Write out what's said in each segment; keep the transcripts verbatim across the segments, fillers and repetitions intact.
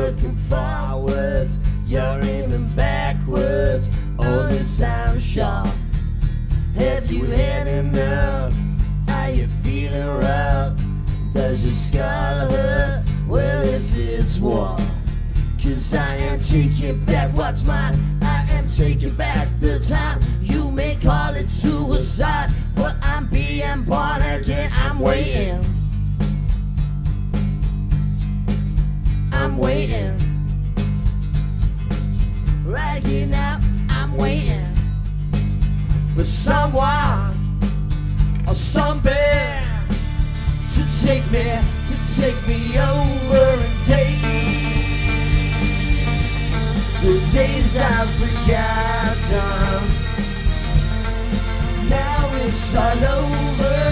looking forwards, you're aiming backwards. All this time sharp. Have you had enough? Are you feeling rough? Does your skull hurt? Well, if it's war, cause I am taking back what's mine. I am taking back the time. You may call it suicide, but I'm being born again. I'm waiting. I'm waiting. Right here now, I'm waiting for someone or something to take me, to take me over and days, the days I've forgotten. Now it's all over,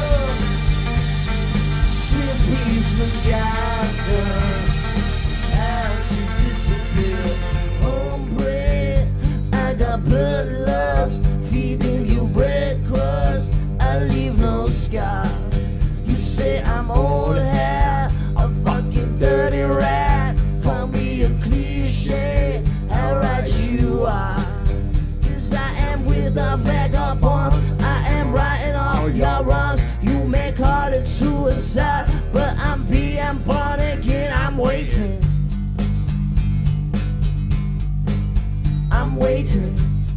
simply forgotten. How to disappear. Hombre, I got bloodlust, feeding you bread crust. I leave no scar. You say I'm old hat, a fucking dirty rat. Call me a cliche, how right you are. Cause I am with the vagabonds, I am righting all your wrongs. You may call it suicide, but I'm being born again. I'm waiting. I'm waiting.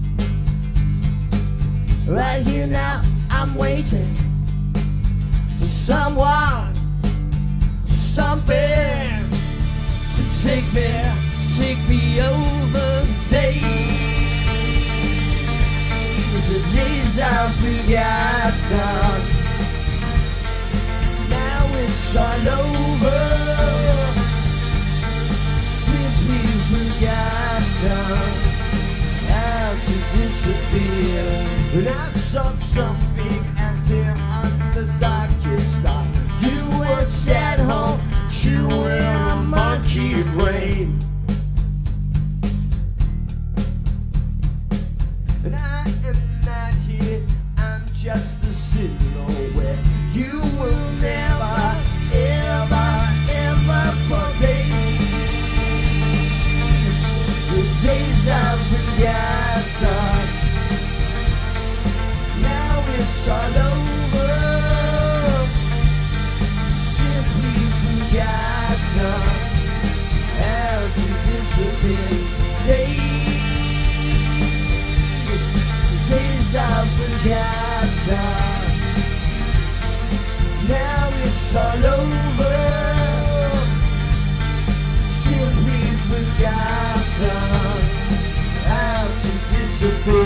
Right here now, I'm waiting for someone, something to take me, take me over days, the days I've forgotten. Now it's all over, simply forgotten. How to disappear. When I saw something empty on the darkest star, you were sat home chewing a monkey brain. And I am not here, I'm just a silhouette. You will never, ever, ever forget the days I've forgotten. Now it's all over, simply forgotten. How to disappear. Days, days I've forgotten. Now it's all over, simply forgotten. How to disappear.